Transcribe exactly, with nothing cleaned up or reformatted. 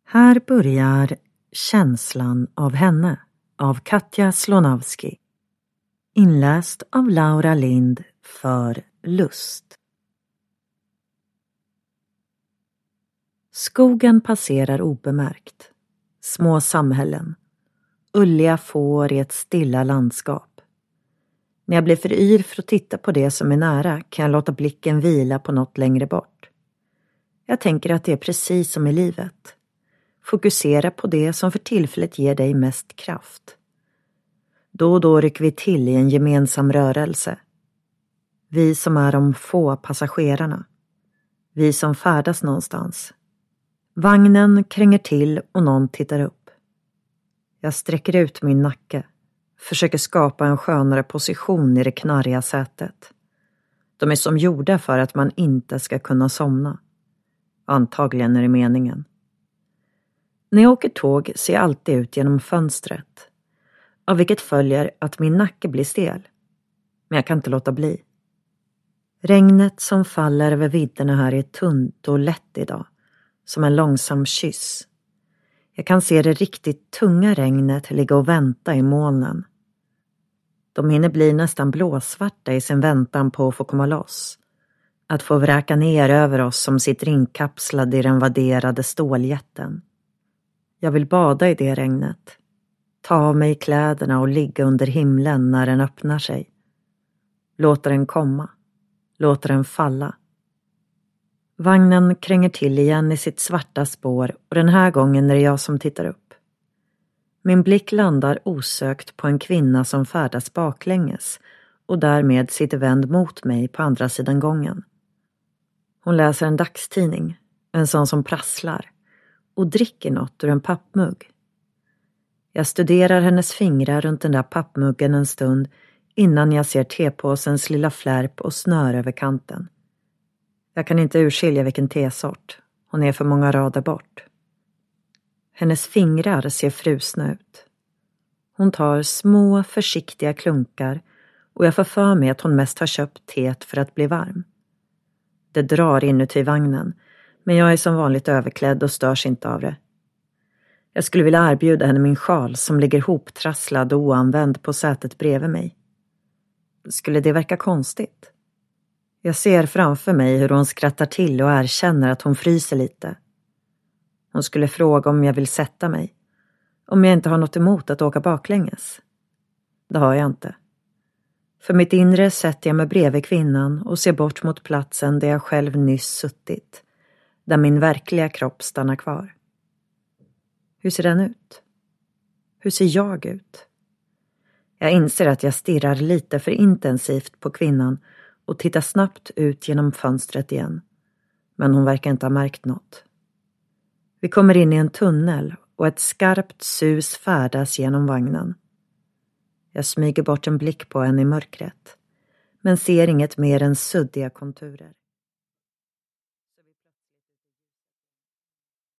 Här börjar Känslan av henne av Katja Slonowski. Inläst av Laura Lind för Lust. Skogen passerar obemärkt. Små samhällen. Ulliga får i ett stilla landskap. När jag blir för yr för att titta på det som är nära kan jag låta blicken vila på något längre bort. Jag tänker att det är precis som i livet. Fokusera på det som för tillfället ger dig mest kraft. Då och då rycker vi till i en gemensam rörelse. Vi som är de få passagerarna. Vi som färdas någonstans. Vagnen kränger till och någon tittar upp. Jag sträcker ut min nacke. Försöker skapa en skönare position i det knarriga sätet. De är som gjorda för att man inte ska kunna somna. Antagligen är det meningen. När jag åker tåg ser jag alltid ut genom fönstret. Av vilket följer att min nacke blir stel. Men jag kan inte låta bli. Regnet som faller över vidderna här är tunt och lätt idag. Som en långsam kyss. Jag kan se det riktigt tunga regnet ligga och vänta i molnen. De hinner bli nästan blåsvarta i sin väntan på att få komma loss. Att få vräka ner över oss som sitter inkapslade i den vadderade ståljätten. Jag vill bada i det regnet. Ta av mig kläderna och ligga under himlen när den öppnar sig. Låta den komma. Låta den falla. Vagnen kränger till igen i sitt svarta spår och den här gången är det jag som tittar upp. Min blick landar osökt på en kvinna som färdas baklänges och därmed sitter vänd mot mig på andra sidan gången. Hon läser en dagstidning, en sån som prasslar, och dricker något ur en pappmugg. Jag studerar hennes fingrar runt den där pappmuggen en stund innan jag ser tepåsens lilla flärp och snör över kanten. Jag kan inte urskilja vilken tesort. Hon är för många rader bort. Hennes fingrar ser frusna ut. Hon tar små försiktiga klunkar och jag får för mig att hon mest har köpt teet för att bli varm. Det drar inuti vagnen, men jag är som vanligt överklädd och störs inte av det. Jag skulle vilja erbjuda henne min sjal som ligger hoptrasslad och oanvänd på sätet bredvid mig. Skulle det verka konstigt? Jag ser framför mig hur hon skrattar till och erkänner att hon fryser lite. Hon skulle fråga om jag vill sätta mig. Om jag inte har något emot att åka baklänges. Det har jag inte. För mitt inre sätter jag mig bredvid kvinnan och ser bort mot platsen där jag själv nyss suttit. Där min verkliga kropp stannar kvar. Hur ser den ut? Hur ser jag ut? Jag inser att jag stirrar lite för intensivt på kvinnan och tittar snabbt ut genom fönstret igen. Men hon verkar inte ha märkt något. Vi kommer in i en tunnel och ett skarpt sus färdas genom vagnen. Jag smyger bort en blick på henne i mörkret, men ser inget mer än suddiga konturer.